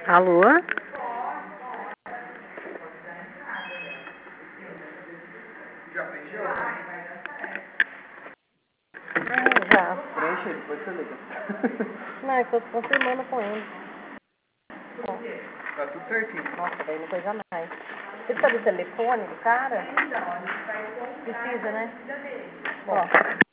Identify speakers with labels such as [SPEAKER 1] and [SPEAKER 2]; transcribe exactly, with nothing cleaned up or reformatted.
[SPEAKER 1] Alô?
[SPEAKER 2] Já preencheu?
[SPEAKER 1] Ah, já.
[SPEAKER 2] Preenche, depois você liga.
[SPEAKER 1] Não, é que eu tô confirmando com ele. Tá,
[SPEAKER 2] Tá tudo certinho.
[SPEAKER 1] nossa, daí não coisa mais. Você precisa do telefone do cara? Precisa, né? Ó.